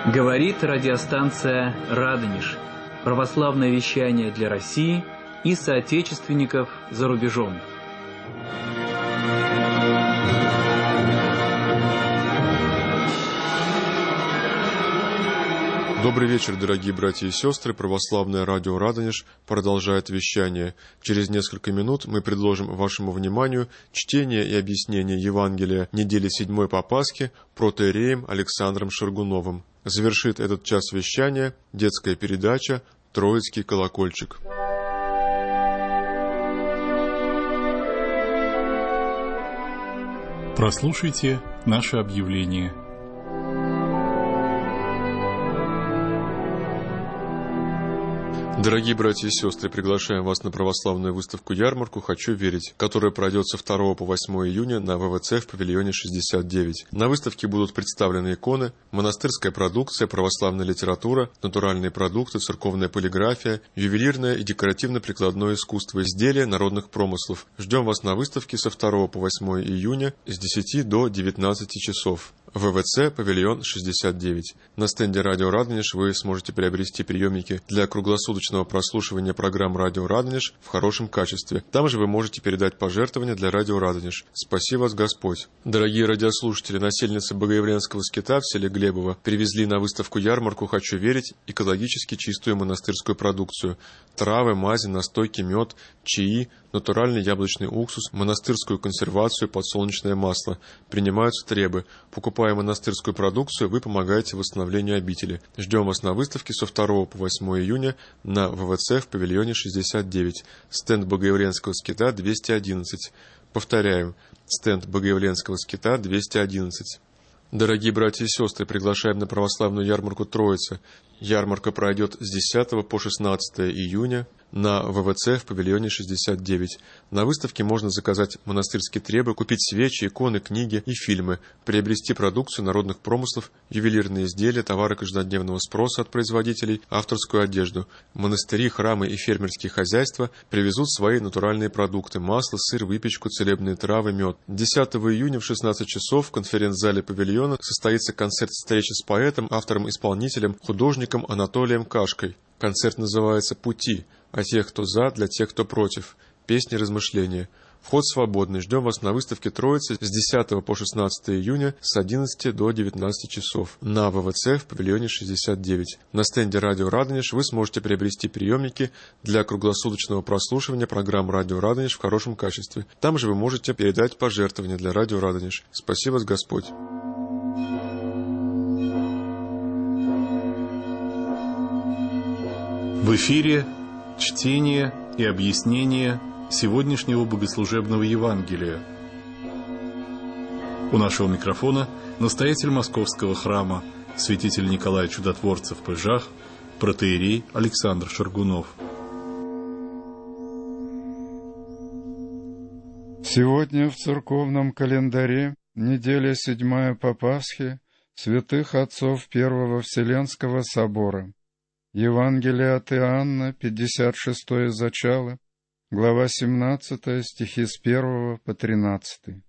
Говорит радиостанция «Радонеж». Православное вещание для России и соотечественников за рубежом. Добрый вечер, дорогие братья и сестры. Православное радио «Радонеж» продолжает вещание. Через несколько минут мы предложим вашему вниманию чтение и объяснение Евангелия недели 7 по Пасхе протоиереем Александром Шаргуновым. Завершит этот час вещания детская передача «Троицкий колокольчик». Прослушайте наше объявление. Дорогие братья и сестры, приглашаем вас на православную выставку-ярмарку «Хочу верить», которая пройдет со 2 по 8 июня на ВВЦ в павильоне 69. На выставке будут представлены иконы, монастырская продукция, православная литература, натуральные продукты, церковная полиграфия, ювелирное и декоративно-прикладное искусство, изделия народных промыслов. Ждем вас на выставке со 2 по 8 июня с 10 до 19 часов. ВВЦ, павильон 69. На стенде «Радио Радонеж» вы сможете приобрести приемники для круглосуточного прослушивания программ «Радио Радонеж» в хорошем качестве. Там же вы можете передать пожертвования для «Радио Радонеж». Спаси вас Господь! Дорогие радиослушатели, насельницы Богоявленского скита в селе Глебово привезли на выставку-ярмарку «Хочу верить» экологически чистую монастырскую продукцию. Травы, мази, настойки, мед, чаи, натуральный яблочный уксус, монастырскую консервацию, подсолнечное масло. Принимаются требы. Покупая монастырскую продукцию, вы помогаете восстановлению обители. Ждем вас на выставке со 2 по 8 июня на ВВЦ в павильоне 69. Стенд Богоявленского скита 211. Повторяю, стенд Богоявленского скита 211. Дорогие братья и сестры, приглашаем на православную ярмарку Троицы. Ярмарка пройдет с 10 по 16 июня на ВВЦ в павильоне 69. На выставке можно заказать монастырские требы, купить свечи, иконы, книги и фильмы, приобрести продукцию народных промыслов, ювелирные изделия, товары каждодневного спроса от производителей, авторскую одежду. Монастыри, храмы и фермерские хозяйства привезут свои натуральные продукты: масло, сыр, выпечку, целебные травы, мед. 10 июня в 16 часов в конференц-зале павильона состоится концерт-встреча с поэтом, автором-исполнителем, художником Анатолием Кашкой. Концерт называется «Пути», о тех, кто за, для тех, кто против. Песни, размышления. Вход свободный. Ждем вас на выставке Троицы с 10 по 16 июня с 11 до 19 часов на ВВЦ в павильоне 69. На стенде «Радио Радонеж» вы сможете приобрести приемники для круглосуточного прослушивания программ «Радио Радонеж» в хорошем качестве. Там же вы можете передать пожертвования для «Радио Радонеж». Спаси вас Господь! В эфире чтение и объяснение сегодняшнего богослужебного Евангелия. У нашего микрофона настоятель Московского храма, святитель Николай Чудотворцев Пыжах, протоиерей Александр Шаргунов. Сегодня в церковном календаре неделя 7 по Пасхе святых отцов Первого Вселенского собора. Евангелие от Иоанна, 56 зачало, глава 17, стихи с 1 по 13.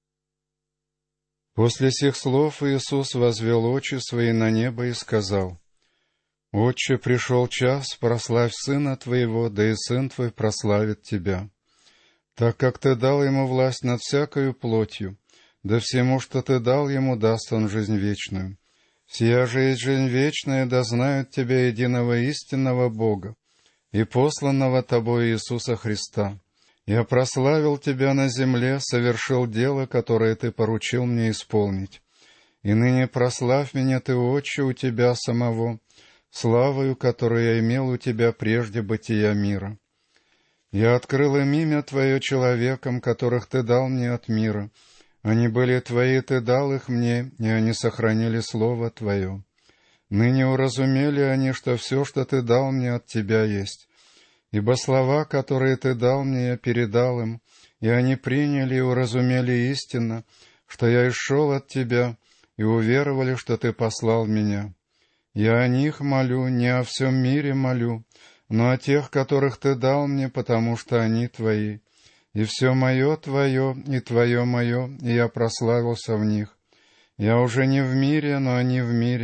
После сих слов Иисус возвел очи свои на небо и сказал: «Отче, пришел час, прославь Сына Твоего, да и Сын Твой прославит Тебя, так как Ты дал Ему власть над всякою плотью, да всему, что Ты дал Ему, даст Он жизнь вечную. Сия же есть жизнь вечная, да знают Тебя, единого истинного Бога, и посланного Тобой Иисуса Христа. Я прославил Тебя на земле, совершил дело, которое Ты поручил мне исполнить. И ныне прославь меня Ты, Отче, у Тебя самого, славою, которую я имел у Тебя прежде бытия мира. Я открыл им имя Твое человекам, которых Ты дал мне от мира. Они были Твои, Ты дал их мне, и они сохранили Слово Твое. Ныне уразумели они, что все, что Ты дал мне, от Тебя есть. Ибо слова, которые Ты дал мне, я передал им, и они приняли и уразумели истинно, что я исшел от Тебя, и уверовали, что Ты послал меня. Я о них молю, не о всем мире молю, но о тех, которых Ты дал мне, потому что они Твои. И все мое Твое, и Твое мое, и я прославился в них. Я уже не в мире, но они в мире,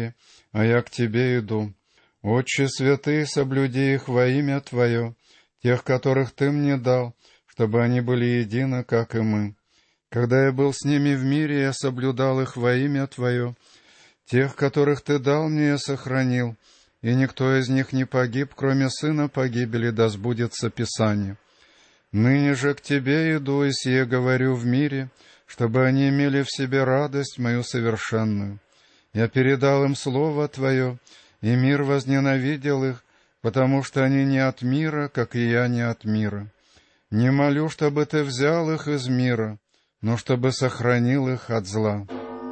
а я к Тебе иду. Отче святый, соблюди их во имя Твое, тех, которых Ты мне дал, чтобы они были едины, как и мы. Когда я был с ними в мире, я соблюдал их во имя Твое. Тех, которых Ты дал мне, я сохранил, и никто из них не погиб, кроме сына погибели, да сбудется Писание. Ныне же к Тебе иду, и сие говорю в мире, чтобы они имели в себе радость мою совершенную. Я передал им Слово Твое, и мир возненавидел их, потому что они не от мира, как и я не от мира. Не молю, чтобы Ты взял их из мира, но чтобы сохранил их от зла.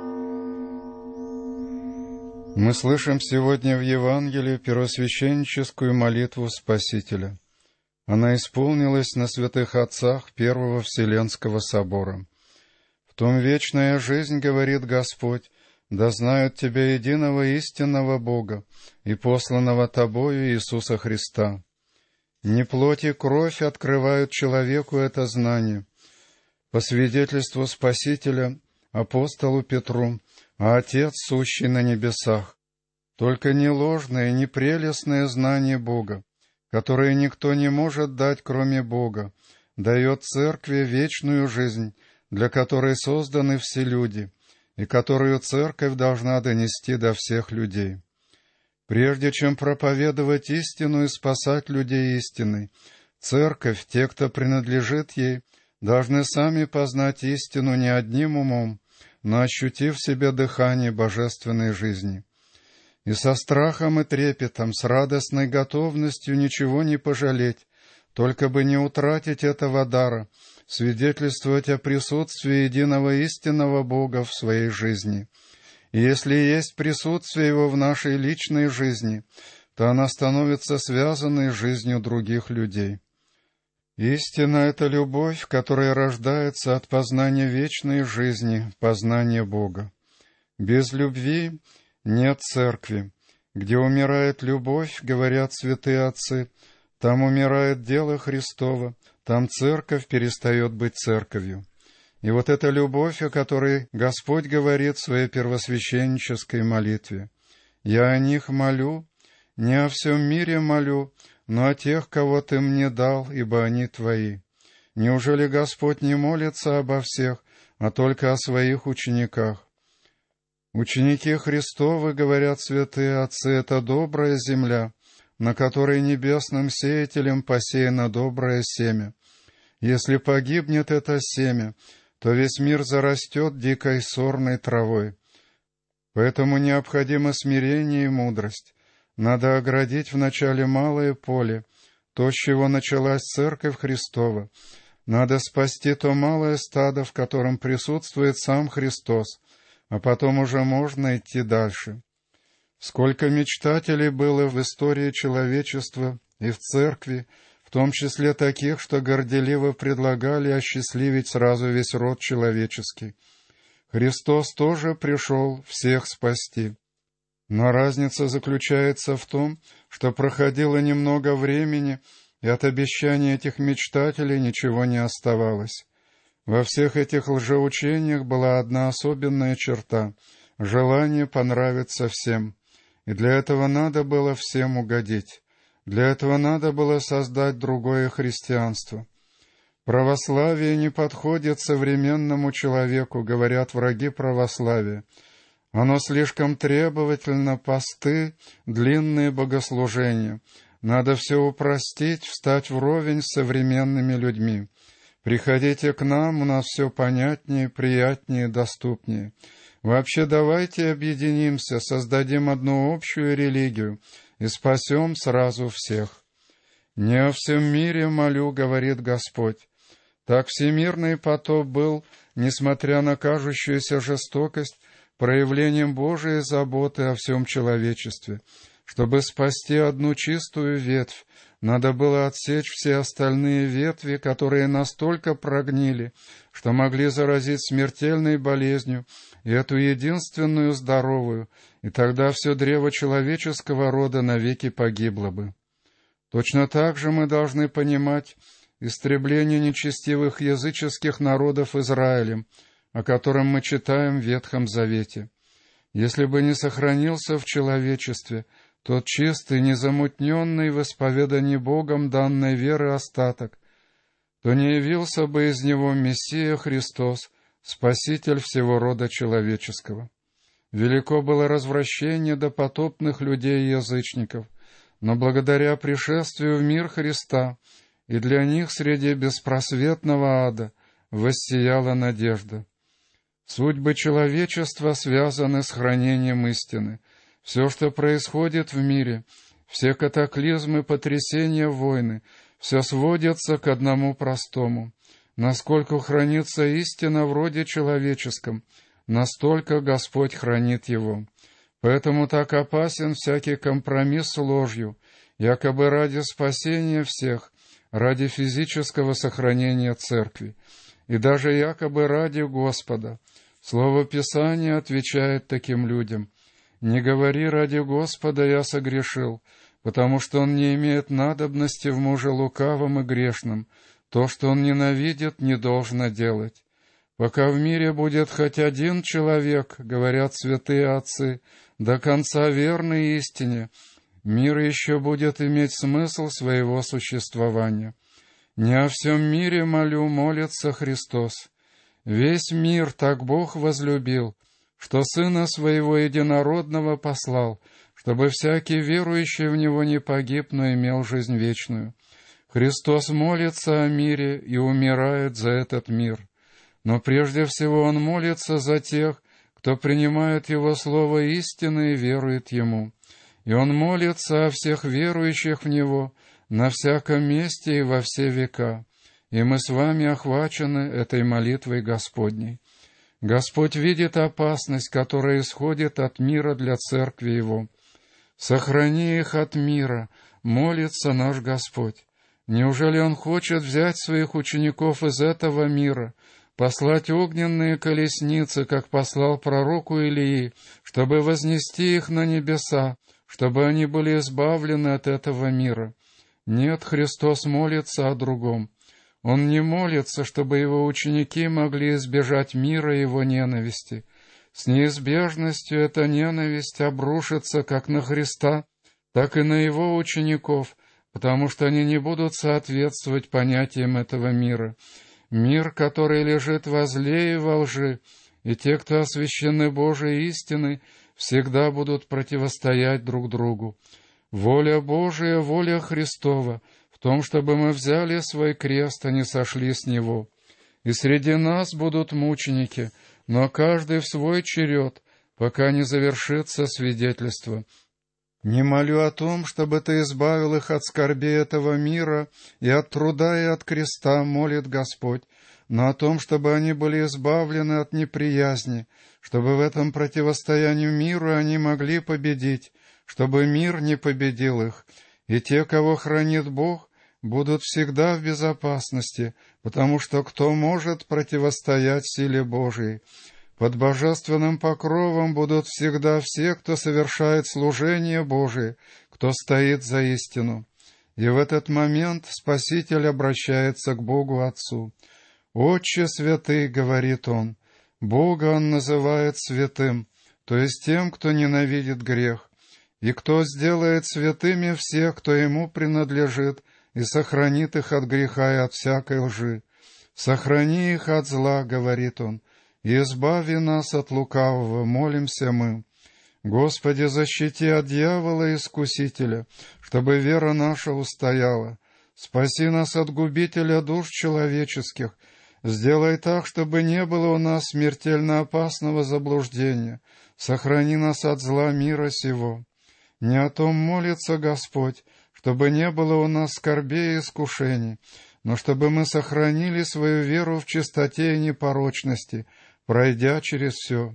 Мы слышим сегодня в Евангелии первосвященническую молитву Спасителя. Она исполнилась на святых отцах Первого Вселенского собора. «В том вечная жизнь, — говорит Господь, — да знают Тебя, единого истинного Бога и посланного Тобою Иисуса Христа». Не плоть и кровь открывают человеку это знание, по свидетельству Спасителя, апостолу Петру, а Отец, сущий на небесах. Только не ложное, не прелестное знание Бога, которое никто не может дать, кроме Бога, дает Церкви вечную жизнь, для которой созданы все люди, и которую Церковь должна донести до всех людей. Прежде чем проповедовать истину и спасать людей истиной, Церковь, те, кто принадлежит ей, должны сами познать истину не одним умом, но ощутив в себе дыхание божественной жизни. И со страхом и трепетом, с радостной готовностью ничего не пожалеть, только бы не утратить этого дара, свидетельствовать о присутствии единого истинного Бога в своей жизни. И если есть присутствие Его в нашей личной жизни, то она становится связанной с жизнью других людей. Истина — это любовь, которая рождается от познания вечной жизни, познания Бога. Без любви нет церкви. Где умирает любовь, говорят святые отцы, там умирает дело Христово, там церковь перестает быть церковью. И вот эта любовь, о которой Господь говорит в своей первосвященнической молитве. «Я о них молю, не о всем мире молю, но о тех, кого Ты мне дал, ибо они Твои». Неужели Господь не молится обо всех, а только о своих учениках? Ученики Христовы, говорят святые отцы, это добрая земля, на которой небесным сеятелем посеяно доброе семя. Если погибнет это семя, то весь мир зарастет дикой сорной травой. Поэтому необходимо смирение и мудрость. Надо оградить вначале малое поле, то, с чего началась Церковь Христова. Надо спасти то малое стадо, в котором присутствует сам Христос, а потом уже можно идти дальше. Сколько мечтателей было в истории человечества и в Церкви, в том числе таких, что горделиво предлагали осчастливить сразу весь род человеческий. Христос тоже пришел всех спасти. Но разница заключается в том, что проходило немного времени, и от обещаний этих мечтателей ничего не оставалось. Во всех этих лжеучениях была одна особенная черта — желание понравиться всем. И для этого надо было всем угодить. Для этого надо было создать другое христианство. Православие не подходит современному человеку, говорят враги православия. Оно слишком требовательно, посты, длинные богослужения. Надо все упростить, встать вровень с современными людьми. Приходите к нам, у нас все понятнее, приятнее, доступнее. Вообще давайте объединимся, создадим одну общую религию и спасем сразу всех. «Не о всем мире молю, — говорит Господь». Так всемирный потоп был, несмотря на кажущуюся жестокость, проявлением Божией заботы о всем человечестве. Чтобы спасти одну чистую ветвь, надо было отсечь все остальные ветви, которые настолько прогнили, что могли заразить смертельной болезнью и эту единственную здоровую, и тогда все древо человеческого рода навеки погибло бы. Точно так же мы должны понимать истребление нечестивых языческих народов Израилем, о котором мы читаем в Ветхом Завете. если бы не сохранился в человечестве тот чистый, незамутненный в исповедании Богом данной веры остаток, то не явился бы из него Мессия Христос, Спаситель всего рода человеческого. Велико было развращение допотопных людей и язычников, но благодаря пришествию в мир Христа и для них среди беспросветного ада воссияла надежда. Судьбы человечества связаны с хранением истины. Все, что происходит в мире, все катаклизмы, потрясения, войны, все сводится к одному простому. Насколько хранится истина в роде человеческом, настолько Господь хранит его. Поэтому так опасен всякий компромисс с ложью, якобы ради спасения всех, ради физического сохранения церкви, и даже якобы ради Господа. Слово Писания отвечает таким людям: «Не говори ради Господа, я согрешил, потому что Он не имеет надобности в муже лукавом и грешном. То, что Он ненавидит, не должно делать». Пока в мире будет хоть один человек, говорят святые отцы, до конца верный истине, мир еще будет иметь смысл своего существования. Не о всем мире молю, молится Христос. Весь мир так Бог возлюбил, что Сына Своего Единородного послал, чтобы всякий верующий в Него не погиб, но имел жизнь вечную. Христос молится о мире и умирает за этот мир. Но прежде всего Он молится за тех, кто принимает Его Слово истины и верует Ему. И Он молится о всех верующих в Него на всяком месте и во все века. И мы с вами охвачены этой молитвой Господней. Господь видит опасность, которая исходит от мира для церкви Его. «Сохрани их от мира», молится наш Господь. Неужели Он хочет взять своих учеников из этого мира, послать огненные колесницы, как послал пророку Илии, чтобы вознести их на небеса, чтобы они были избавлены от этого мира? Нет, Христос молится о другом. Он не молится, чтобы Его ученики могли избежать мира и Его ненависти. С неизбежностью эта ненависть обрушится как на Христа, так и на Его учеников, потому что они не будут соответствовать понятиям этого мира. Мир, который лежит во зле и во лжи, и те, кто освящены Божией истиной, всегда будут противостоять друг другу. Воля Божия, воля Христова в том, чтобы мы взяли свой крест, а не сошли с него. И среди нас будут мученики, но каждый в свой черед, пока не завершится свидетельство. Не молю о том, чтобы Ты избавил их от скорби этого мира и от труда и от креста, молит Господь, но о том, чтобы они были избавлены от неприязни, чтобы в этом противостоянии миру они могли победить, чтобы мир не победил их, и те, кого хранит Бог, будут всегда в безопасности, потому что кто может противостоять силе Божией? Под божественным покровом будут всегда все, кто совершает служение Божие, кто стоит за истину. И в этот момент Спаситель обращается к Богу Отцу. «Отче святый», — говорит Он, Бога Он называет святым, то есть тем, кто ненавидит грех, и кто сделает святыми всех, кто Ему принадлежит, и сохранит их от греха и от всякой лжи. «Сохрани их от зла», — говорит Он, «и избави нас от лукавого», молимся мы. Господи, защити от дьявола и искусителя, чтобы вера наша устояла. Спаси нас от губителя душ человеческих. Сделай так, чтобы не было у нас смертельно опасного заблуждения. Сохрани нас от зла мира сего. Не о том молится Господь, чтобы не было у нас скорбей и искушений, но чтобы мы сохранили свою веру в чистоте и непорочности, пройдя через все.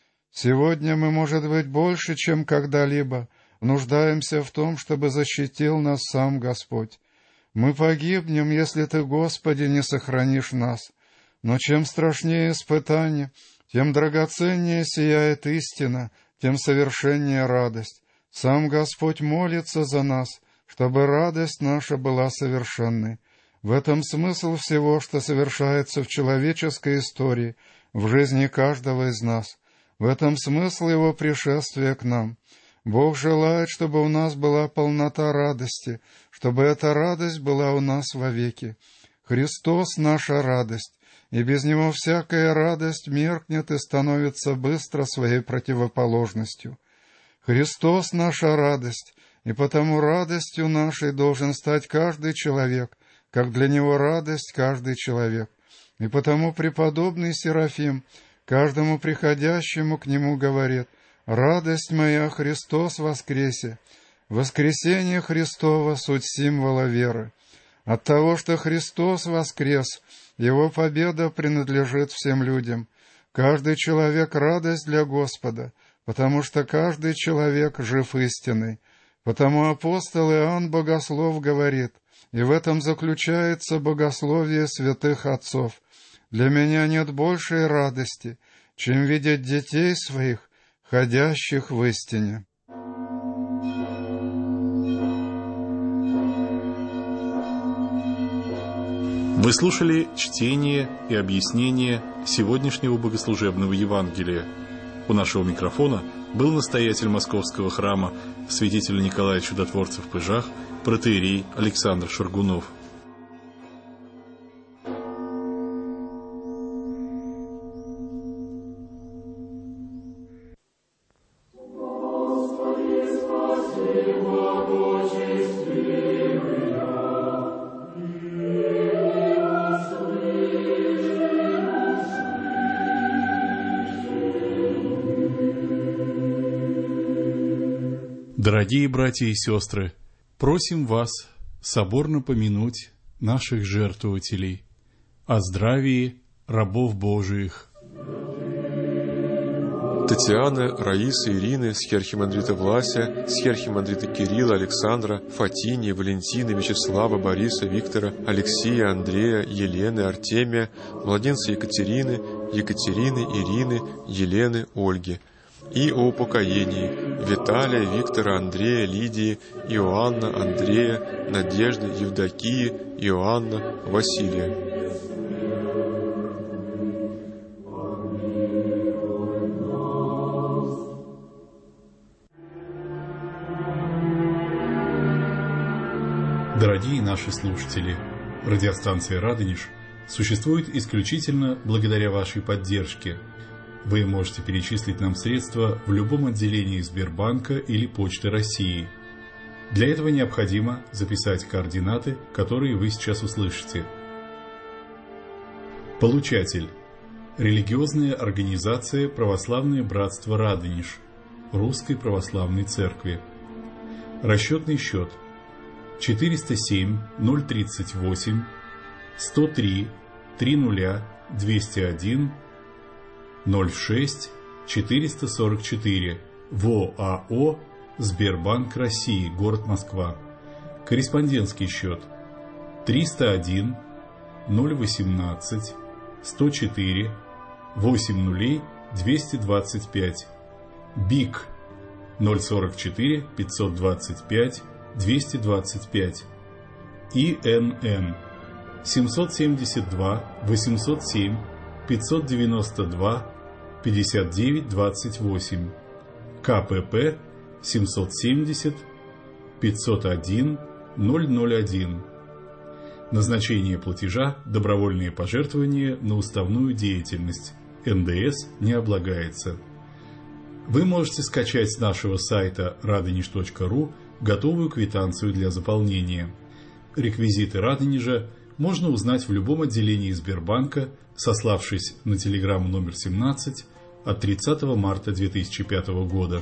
Сегодня мы, может быть, больше, чем когда-либо, нуждаемся в том, чтобы защитил нас сам Господь. Мы погибнем, если Ты, Господи, не сохранишь нас. Но чем страшнее испытание, тем драгоценнее сияет истина, тем совершеннее радость. Сам Господь молится за нас, чтобы радость наша была совершенной. В этом смысл всего, что совершается в человеческой истории, в жизни каждого из нас. В этом смысл Его пришествия к нам. Бог желает, чтобы у нас была полнота радости, чтобы эта радость была у нас вовеки. Христос — наша радость, и без Него всякая радость меркнет и становится быстро своей противоположностью. Христос — наша радость, и потому радостью нашей должен стать каждый человек, как для Него радость каждый человек. И потому преподобный Серафим каждому приходящему к Нему говорит: «Радость моя, Христос воскресе!» Воскресение Христово — суть символа веры. От того, что Христос воскрес, Его победа принадлежит всем людям. Каждый человек — радость для Господа, потому что каждый человек жив истиной. Потому апостол Иоанн Богослов говорит, и в этом заключается богословие святых отцов: «Для меня нет большей радости, чем видеть детей своих, ходящих в истине». Вы слушали чтение и объяснение сегодняшнего богослужебного Евангелия. У нашего микрофона был настоятель Московского храма святителя Николая Чудотворца в Пыжах, протоиерей Александр Шаргунов. Дорогие братья и сестры, просим вас соборно помянуть наших жертвователей, о здравии рабов Божиих. Татьяны, Раисы, Ирины, схиархимандрита Влася, схиархимандрита Кирилла, Александра, Фатинии, Валентины, Вячеслава, Бориса, Виктора, Алексея, Андрея, Елены, Артемия, младенца Екатерины, Ирины, Елены, Ольги. И о упокоении Виталия, Виктора, Андрея, Лидии, Иоанна, Андрея, Надежды, Евдокии, Иоанна, Василия. Дорогие наши слушатели, радиостанция «Радонеж» существует исключительно благодаря вашей поддержке. Вы можете перечислить нам средства в любом отделении Сбербанка или Почты России. Для этого необходимо записать координаты, которые вы сейчас услышите. Получатель. Религиозная организация «Православное братство Радонеж» Русской Православной Церкви. Расчетный счет 407 038 103 30 201 06 444 ВОАО Сбербанк России, город Москва. Корреспондентский счет 301 018 104 80 225 БИК 044 525 225 ИНН 772 807 592 59 28 КПП 770 501 001. Назначение платежа – добровольные пожертвования на уставную деятельность. НДС не облагается. Вы можете скачать с нашего сайта radonеж.ру готовую квитанцию для заполнения. Реквизиты Радонежа можно узнать в любом отделении Сбербанка, сославшись на телеграмму номер 17 от 30 марта 2005 года.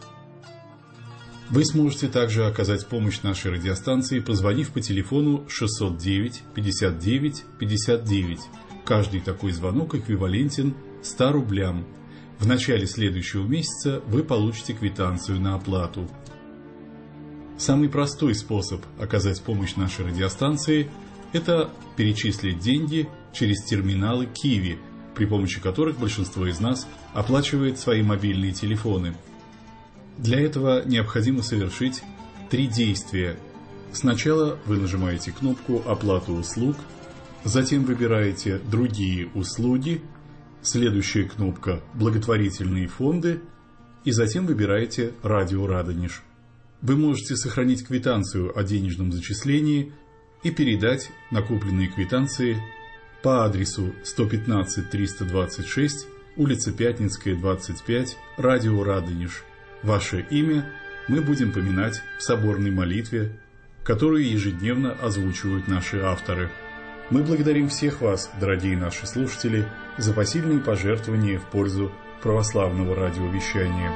Вы сможете также оказать помощь нашей радиостанции, позвонив по телефону 609 59 59. Каждый такой звонок эквивалентен 100 рублям. В начале следующего месяца вы получите квитанцию на оплату. Самый простой способ оказать помощь нашей радиостанции – это перечислить деньги через терминалы Киви, при помощи которых большинство из нас оплачивает свои мобильные телефоны. Для этого необходимо совершить 3 действия. Сначала вы нажимаете кнопку «Оплата услуг», затем выбираете «Другие услуги» Следующая кнопка «Благотворительные фонды» и затем выбираете «Радио Радонеж». Вы можете сохранить квитанцию о денежном зачислении и передать накопленные квитанции по адресу 115-326, улица Пятницкая, 25, Радио Радонеж. Ваше имя мы будем поминать в соборной молитве, которую ежедневно озвучивают наши авторы. Мы благодарим всех вас, дорогие наши слушатели, за посильные пожертвования в пользу православного радиовещания.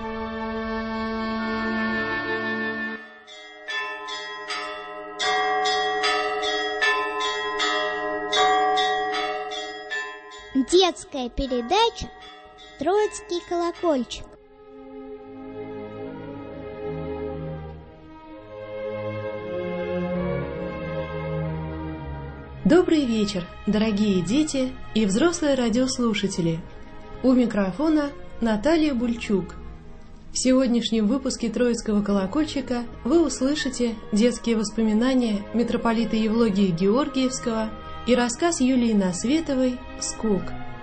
Детская передача «Троицкий колокольчик». Добрый вечер, дорогие дети и взрослые радиослушатели. У микрофона Наталья Бульчук. В сегодняшнем выпуске «Троицкого колокольчика» вы услышите детские воспоминания митрополита Евлогия Георгиевского и рассказ Юлии Насветовой «Скок».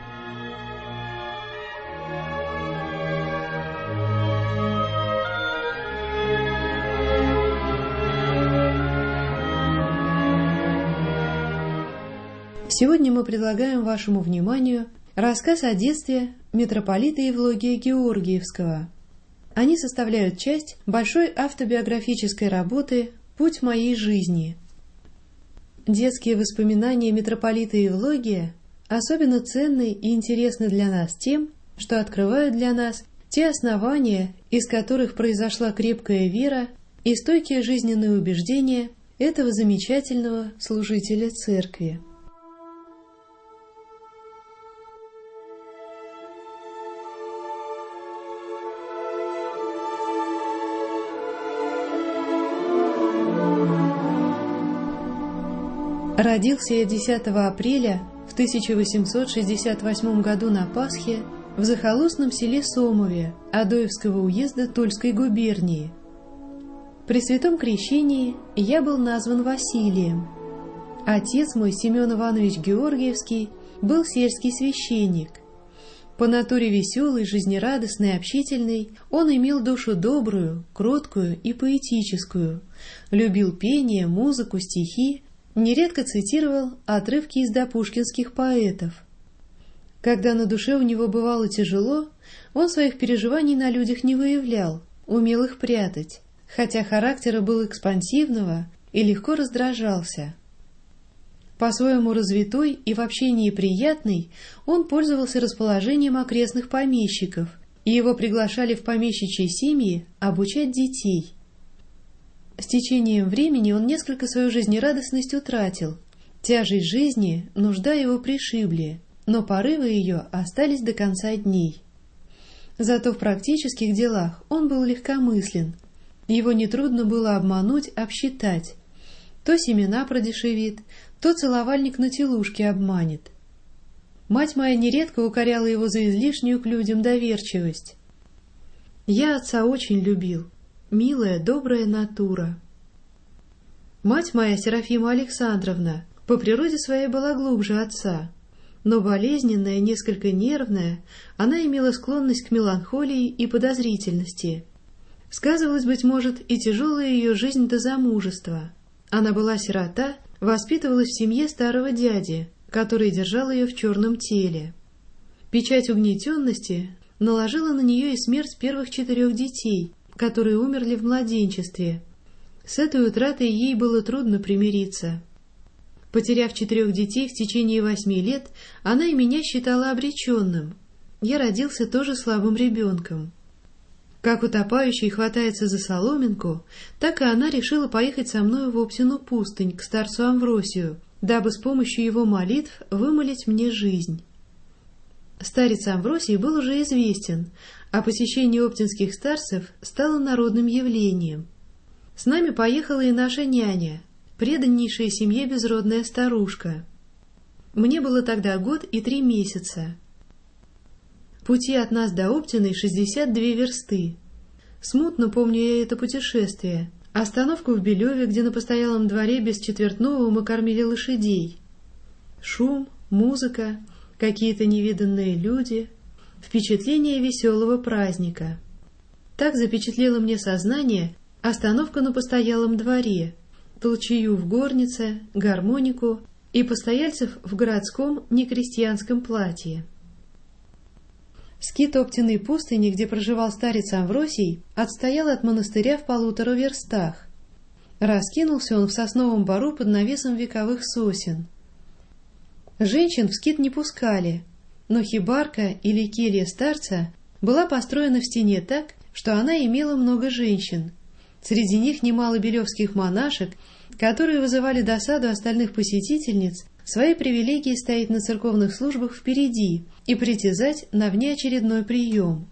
Сегодня мы предлагаем вашему вниманию рассказ о детстве митрополита Евлогия Георгиевского. Они составляют часть большой автобиографической работы «Путь моей жизни». Детские воспоминания митрополита Евлогия особенно ценны и интересны для нас тем, что открывают для нас те основания, из которых произошла крепкая вера и стойкие жизненные убеждения этого замечательного служителя церкви. Родился я 10 апреля в 1868 году на Пасхе в захолустном селе Сомове Адоевского уезда Тульской губернии. При святом крещении я был назван Василием. Отец мой, Семен Иванович Георгиевский, был сельский священник. По натуре веселый, жизнерадостный, общительный, он имел душу добрую, кроткую и поэтическую, любил пение, музыку, стихи, нередко цитировал отрывки из допушкинских поэтов. Когда на душе у него бывало тяжело, он своих переживаний на людях не выявлял, умел их прятать, хотя характера был экспансивного и легко раздражался. По-своему развитой и в общении приятный, он пользовался расположением окрестных помещиков, и его приглашали в помещичьи семьи обучать детей. С течением времени он несколько свою жизнерадостность утратил. Тяжесть жизни, нужда его пришибли, но порывы ее остались до конца дней. Зато в практических делах он был легкомыслен. Его нетрудно было обмануть, обсчитать. То семена продешевит, то целовальник на телушке обманет. Мать моя нередко укоряла его за излишнюю к людям доверчивость. Я отца очень любил. Милая, добрая натура. Мать моя, Серафима Александровна, по природе своей была глубже отца, но болезненная, несколько нервная, она имела склонность к меланхолии и подозрительности. Сказывалась, быть может, и тяжелая ее жизнь до замужества. Она была сирота, воспитывалась в семье старого дяди, который держал ее в черном теле. Печать угнетенности наложила на нее и смерть первых 4 детей, которые умерли в младенчестве. С этой утратой ей было трудно примириться. Потеряв 4 детей в течение 8 лет, она и меня считала обреченным. Я родился тоже слабым ребенком. Как утопающий хватается за соломинку, так и она решила поехать со мною в Оптину пустынь к старцу Амвросию, дабы с помощью его молитв вымолить мне жизнь. Старец Амвросий был уже известен, а посещение оптинских старцев стало народным явлением. С нами поехала и наша няня, преданнейшая семье безродная старушка. Мне было тогда 1 год и 3 месяца. Пути от нас до Оптиной 62 версты. Смутно помню я это путешествие. Остановку в Белеве, где на постоялом дворе без четвертного мы кормили лошадей. Шум, музыка, какие-то невиданные люди, впечатление веселого праздника. Так запечатлело мне сознание остановка на постоялом дворе, толчею в горнице, гармонику и постояльцев в городском некрестьянском платье. Скит Оптиной пустыни, где проживал старец Амвросий, отстоял от монастыря в 1,5 верстах. Раскинулся он в сосновом бору под навесом вековых сосен. Женщин в скит не пускали, но хибарка или келья старца была построена в стене так, что она имела много женщин. Среди них немало белевских монашек, которые вызывали досаду остальных посетительниц своей привилегией стоять на церковных службах впереди и притязать на внеочередной прием.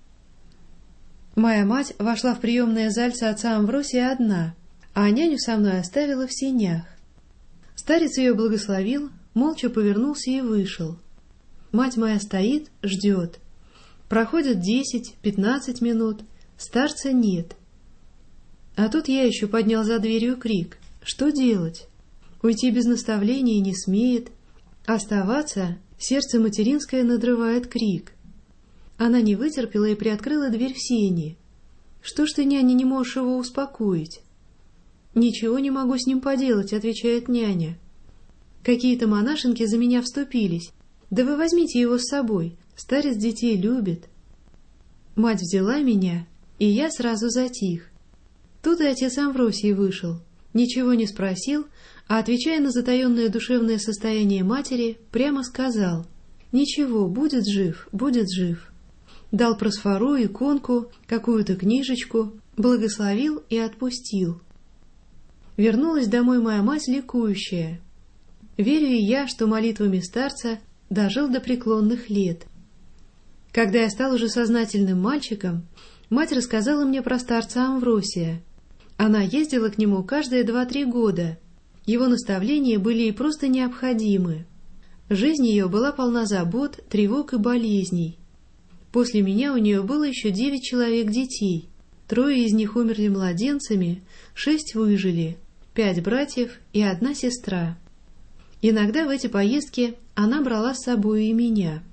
Моя мать вошла в приемное зальце отца Амвросия одна, а няню со мной оставила в сенях. Старец ее благословил, молча повернулся и вышел. Мать моя стоит, ждет. Проходит 10-15 минут, старца нет. А тут я еще поднял за дверью крик. Что делать? Уйти без наставления не смеет. Оставаться сердце материнское надрывает крик. Она не вытерпела и приоткрыла дверь в сени. Что ж ты, няня, не можешь его успокоить? Ничего не могу с ним поделать, отвечает няня. Какие-то монашенки за меня вступились. Да вы возьмите его с собой, старец детей любит. Мать взяла меня, и я сразу затих. Тут и отец Амвросий вышел. Ничего не спросил, а, отвечая на затаенное душевное состояние матери, прямо сказал: «Ничего, будет жив, будет жив». Дал просфору, иконку, какую-то книжечку, благословил и отпустил. Вернулась домой моя мать ликующая. Верю и я, что молитвами старца дожил до преклонных лет. Когда я стал уже сознательным мальчиком, мать рассказала мне про старца Амвросия. Она ездила к нему каждые 2-3 года. Его наставления были ей просто необходимы. Жизнь ее была полна забот, тревог и болезней. После меня у нее было еще 9 человек детей. 3 из них умерли младенцами, 6 выжили, 5 братьев и 1 сестра. Иногда в эти поездки она брала с собой и меня.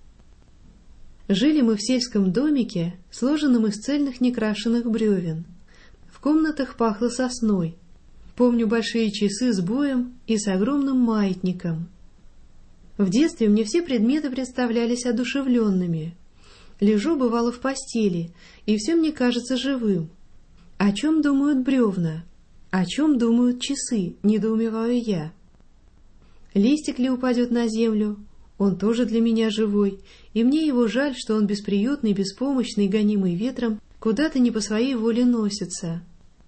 Жили мы в сельском домике, сложенном из цельных некрашенных бревен. В комнатах пахло сосной. Помню большие часы с буем и с огромным маятником. В детстве мне все предметы представлялись одушевленными. Лежу, бывало, в постели, и все мне кажется живым. О чем думают бревна? О чем думают часы, недоумеваю я. Листик ли упадет на землю? Он тоже для меня живой, и мне его жаль, что он бесприютный, беспомощный, гонимый ветром, куда-то не по своей воле носится.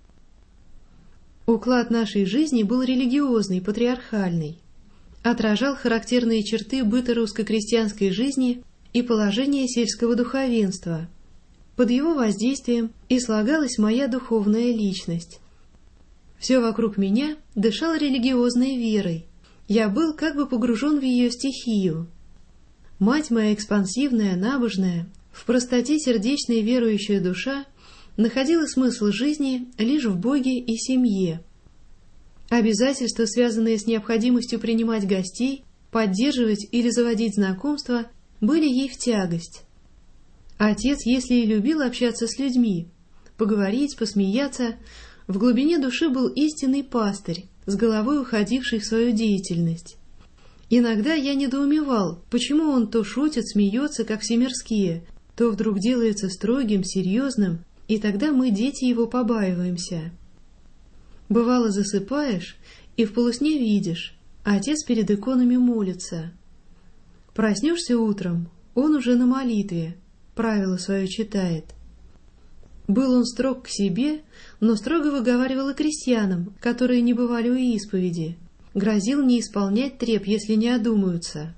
Уклад нашей жизни был религиозный, патриархальный. Отражал характерные черты быта русско-крестьянской жизни и положение сельского духовенства. Под его воздействием и слагалась моя духовная личность. Все вокруг меня дышало религиозной верой. Я был как бы погружен в ее стихию. Мать моя экспансивная, набожная, в простоте сердечная верующая душа находила смысл жизни лишь в Боге и семье. Обязательства, связанные с необходимостью принимать гостей, поддерживать или заводить знакомства, были ей в тягость. Отец, если и любил общаться с людьми, поговорить, посмеяться, в глубине души был истинный пастырь, с головой уходивший в свою деятельность. Иногда я недоумевал, почему он то шутит, смеется, как все мирские, то вдруг делается строгим, серьезным, и тогда мы, дети, его побаиваемся. Бывало, засыпаешь, и в полусне видишь, отец перед иконами молится. Проснешься утром, он уже на молитве, правило свое читает. Был он строг к себе, но строго выговаривал и крестьянам, которые не бывали у исповеди, грозил не исполнять треб, если не одумаются.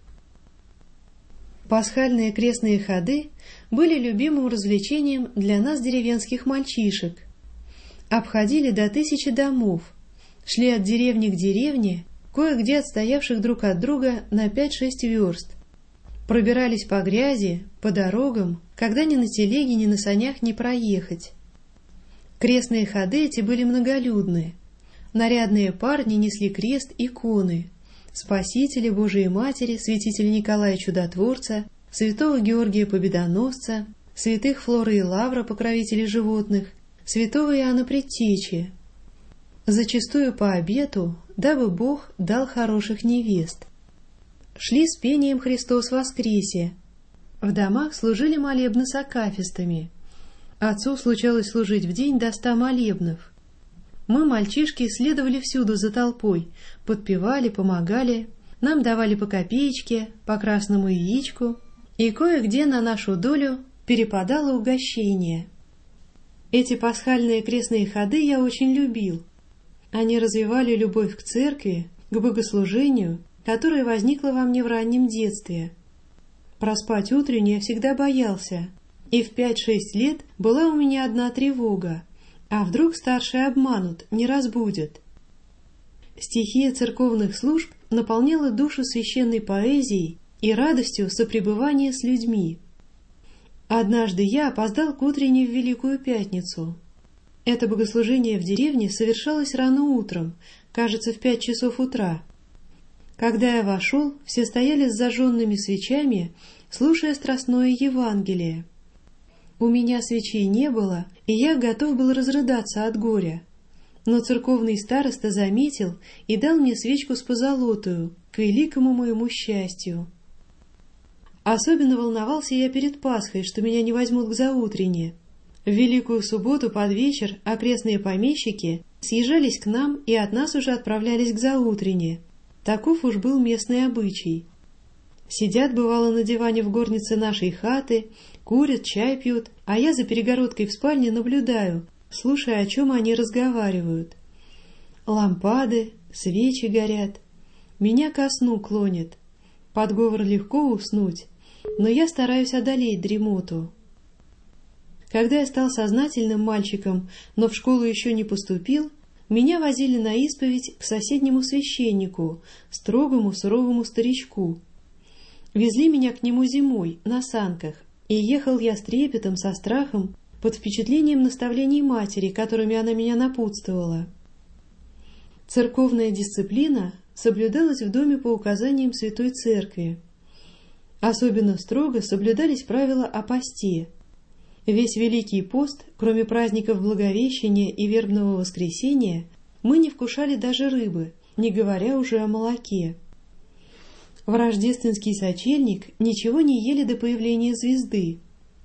Пасхальные крестные ходы были любимым развлечением для нас, деревенских мальчишек. Обходили до 1000 домов, шли от деревни к деревне, кое-где отстоявших друг от друга на 5-6 верст. Пробирались по грязи, по дорогам, когда ни на телеге, ни на санях не проехать. Крестные ходы эти были многолюдны. Нарядные парни несли крест, иконы. Спасителя, Божией Матери, святителя Николая Чудотворца, святого Георгия Победоносца, святых Флоры и Лавра, покровителей животных, святого Иоанна Предтечи, зачастую по обету, дабы Бог дал хороших невест. Шли с пением «Христос воскресе». В домах служили молебны с акафистами. Отцу случалось служить в день до 100 молебнов. Мы, мальчишки, следовали всюду за толпой, подпевали, помогали, нам давали по копеечке, по красному яичку, и кое-где на нашу долю перепадало угощение. Эти пасхальные крестные ходы я очень любил. Они развивали любовь к церкви, к богослужению, которое возникло во мне в раннем детстве. Проспать утреннее я всегда боялся, и в 5-6 лет была у меня одна тревога. А вдруг старшие обманут, не разбудят? Стихия церковных служб наполняла душу священной поэзией и радостью сопребывания с людьми. Однажды я опоздал к утренней в Великую Пятницу. Это богослужение в деревне совершалось рано утром, кажется, в 5 часов утра. Когда я вошел, все стояли с зажженными свечами, слушая страстное Евангелие. У меня свечей не было, и я готов был разрыдаться от горя. Но церковный староста заметил и дал мне свечку с позолотою, к великому моему счастью. Особенно волновался я перед Пасхой, что меня не возьмут к заутрене. В Великую Субботу под вечер окрестные помещики съезжались к нам и от нас уже отправлялись к заутрене. Таков уж был местный обычай. Сидят, бывало, на диване в горнице нашей хаты, курят, чай пьют, а я за перегородкой в спальне наблюдаю, слушая, о чем они разговаривают. Лампады, свечи горят. Меня ко сну клонит. Под говор легко уснуть, но я стараюсь одолеть дремоту. Когда я стал сознательным мальчиком, но в школу еще не поступил, меня возили на исповедь к соседнему священнику, строгому суровому старичку. Везли меня к нему зимой, на санках, и ехал я с трепетом, со страхом, под впечатлением наставлений матери, которыми она меня напутствовала. Церковная дисциплина соблюдалась в доме по указаниям Святой Церкви. Особенно строго соблюдались правила о посте. Весь Великий пост, кроме праздников Благовещения и Вербного воскресения, мы не вкушали даже рыбы, не говоря уже о молоке. В рождественский сочельник ничего не ели до появления звезды.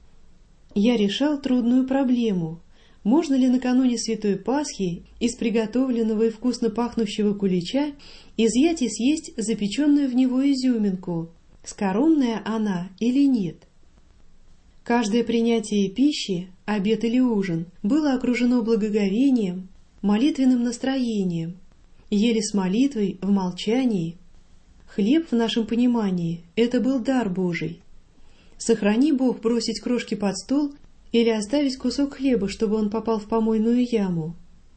Я решал трудную проблему. Можно ли накануне Святой Пасхи из приготовленного и вкусно пахнущего кулича изъять и съесть запеченную в него изюминку, скоромная она или нет? Каждое принятие пищи, обед или ужин, было окружено благоговением, молитвенным настроением. Ели с молитвой, в молчании. Хлеб, в нашем понимании, это был дар Божий. Сохрани Бог бросить крошки под стол или оставить кусок хлеба, чтобы он попал в помойную яму.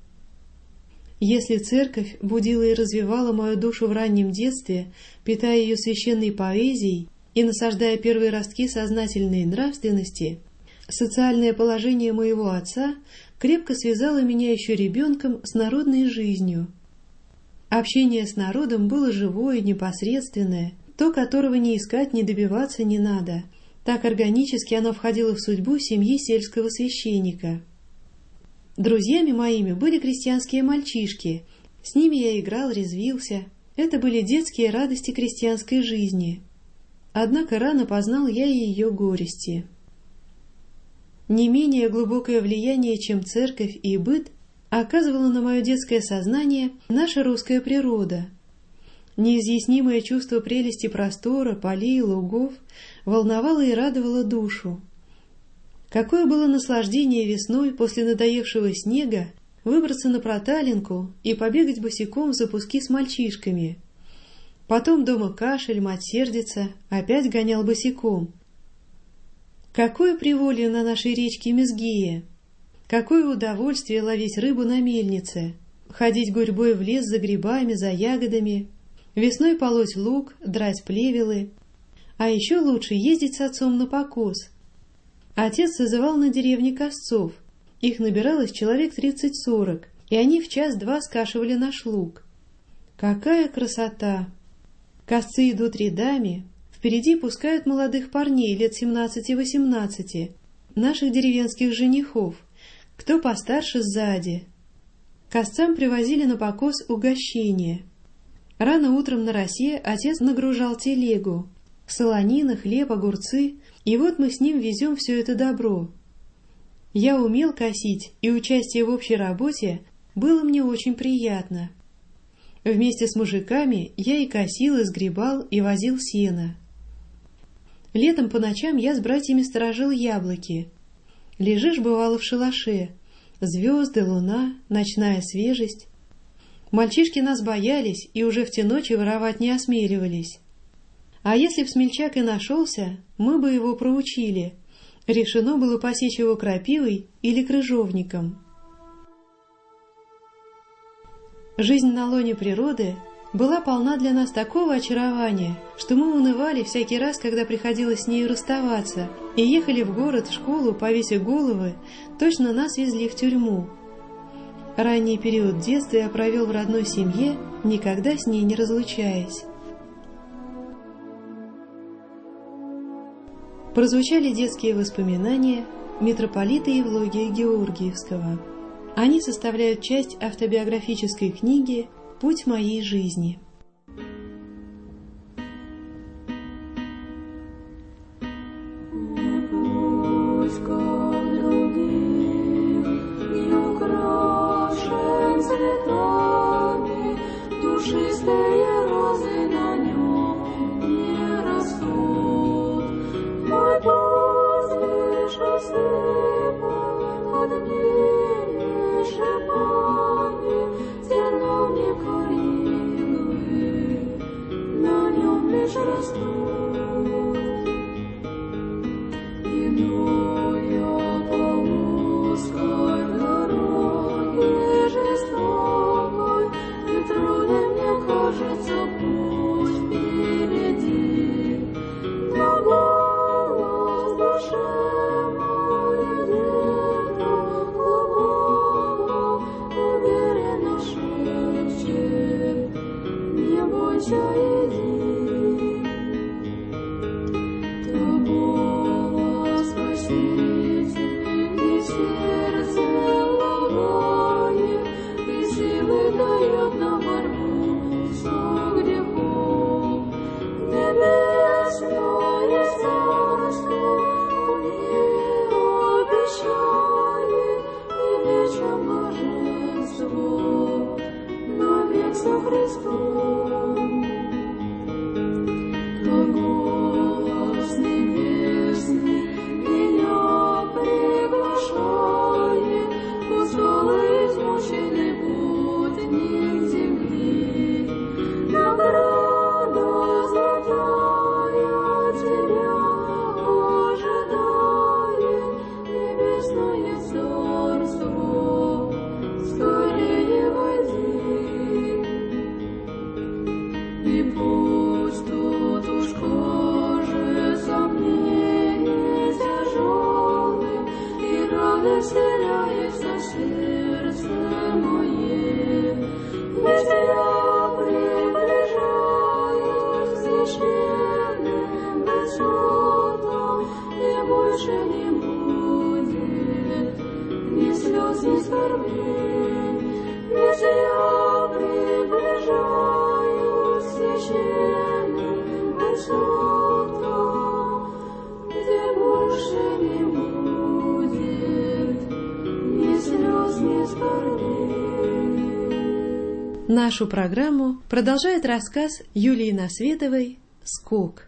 Если церковь будила и развивала мою душу в раннем детстве, питая ее священной поэзией и насаждая первые ростки сознательной нравственности, социальное положение моего отца крепко связало меня еще ребенком с народной жизнью. Общение с народом было живое, непосредственное, то, которого не искать, не добиваться не надо. Так органически оно входило в судьбу семьи сельского священника. Друзьями моими были крестьянские мальчишки. С ними я играл, резвился. Это были детские радости крестьянской жизни. Однако рано познал я и ее горести. Не менее глубокое влияние, чем церковь и быт, оказывала на мое детское сознание наша русская природа. Неизъяснимое чувство прелести простора, полей, лугов волновало и радовало душу. Какое было наслаждение весной после надоевшего снега выбраться на проталинку и побегать босиком в запуски с мальчишками. Потом дома кашель, мать сердится, опять гонял босиком. Какое приволье на нашей речке Мезгия! Какое удовольствие ловить рыбу на мельнице, ходить гурьбой в лес за грибами, за ягодами, весной полоть лук, драть плевелы, а еще лучше ездить с отцом на покос. Отец созывал на деревне косцов, их набиралось человек 30-40, и они в час-два скашивали наш лук. Какая красота! Косцы идут рядами, впереди пускают молодых парней лет 17-18, наших деревенских женихов, кто постарше сзади. Косцам привозили на покос угощения. Рано утром на росе отец нагружал телегу. Солонина, хлеб, огурцы, и вот мы с ним везем все это добро. Я умел косить, и участие в общей работе было мне очень приятно. Вместе с мужиками я и косил, и сгребал, и возил сено. Летом по ночам я с братьями сторожил яблоки. Лежишь, бывало, в шалаше. Звезды, луна, ночная свежесть. Мальчишки нас боялись и уже в те ночи воровать не осмеливались. А если б смельчак и нашелся, мы бы его проучили. Решено было посечь его крапивой или крыжовником. Жизнь на лоне природы была полна для нас такого очарования, что мы унывали всякий раз, когда приходилось с нею расставаться, и ехали в город, в школу, повесив головы, точно нас везли в тюрьму. Ранний период детства я провел в родной семье, никогда с ней не разлучаясь. Прозвучали детские воспоминания митрополита Евлогия Георгиевского. Они составляют часть автобиографической книги «Путь моей жизни». Нашу программу продолжает рассказ Юлии Насветовой «Скок».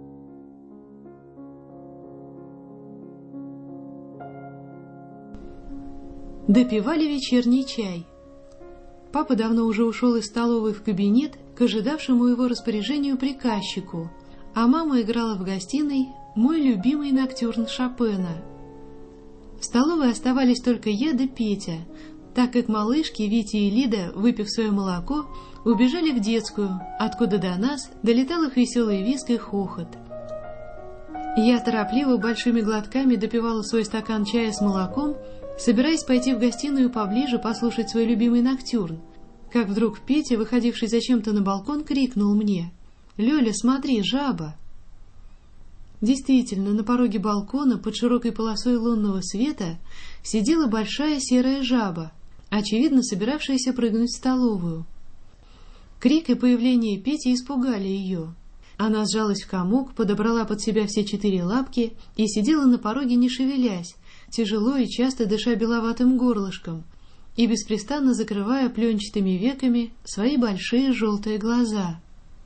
Допивали вечерний чай. Папа давно уже ушел из столовой в кабинет к ожидавшему его распоряжению приказчику, а мама играла в гостиной мой любимый ноктюрн Шопена. В столовой оставались только я да Петя, так как малышки Витя и Лида, выпив свое молоко, убежали в детскую, откуда до нас долетал их веселый визг и хохот. Я торопливо большими глотками допивала свой стакан чая с молоком, собираясь пойти в гостиную поближе послушать свой любимый ноктюрн, как вдруг Петя, выходивший зачем-то на балкон, крикнул мне: Лёля, смотри, жаба!» Действительно, на пороге балкона под широкой полосой лунного света сидела большая серая жаба, очевидно собиравшаяся прыгнуть в столовую. Крик и появление Пети испугали ее. Она сжалась в комок, подобрала под себя все 4 лапки и сидела на пороге, не шевелясь, тяжело и часто дыша беловатым горлышком и беспрестанно закрывая пленчатыми веками свои большие желтые глаза.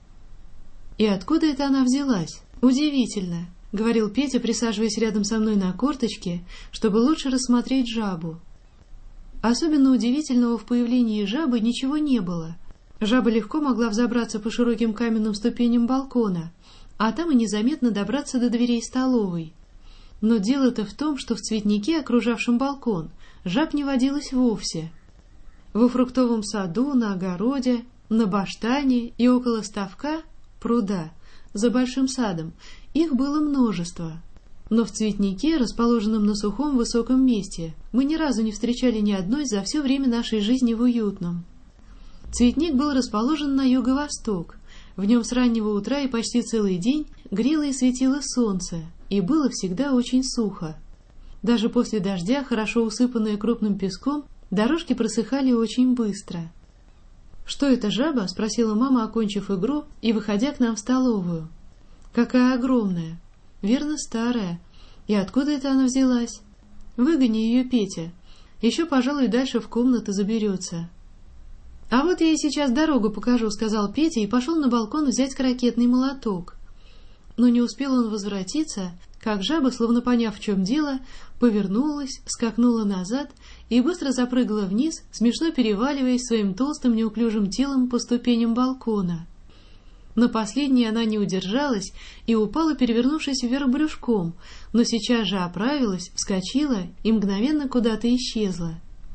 «И откуда это она взялась? Удивительно!» — говорил Петя, присаживаясь рядом со мной на корточке, чтобы лучше рассмотреть жабу. Особенно удивительного в появлении жабы ничего не было. Жаба легко могла взобраться по широким каменным ступеням балкона, а там и незаметно добраться до дверей столовой. Но дело-то в том, что в цветнике, окружавшем балкон, жаб не водилось вовсе. Во фруктовом саду, на огороде, на баштане и около ставка, пруда, за большим садом, их было множество. Но в цветнике, расположенном на сухом высоком месте, мы ни разу не встречали ни одной за все время нашей жизни в Уютном. Цветник был расположен на юго-восток. В нем с раннего утра и почти целый день грело и светило солнце, и было всегда очень сухо. Даже после дождя, хорошо усыпанные крупным песком, дорожки просыхали очень быстро. «Что это, жаба?» — спросила мама, окончив игру и выходя к нам в столовую. «Какая огромная! Верно, старая. И откуда это она взялась? Выгони ее, Петя. Еще, пожалуй, дальше в комнату заберется». «А вот я ей сейчас дорогу покажу», — сказал Петя и пошел на балкон взять крокетный молоток. Но не успел он возвратиться, как жаба, словно поняв, в чем дело, повернулась, скакнула назад и быстро запрыгала вниз, смешно переваливаясь своим толстым неуклюжим телом по ступеням балкона. На последней она не удержалась и упала, перевернувшись вверх брюшком, но сейчас же оправилась, вскочила и мгновенно куда-то исчезла.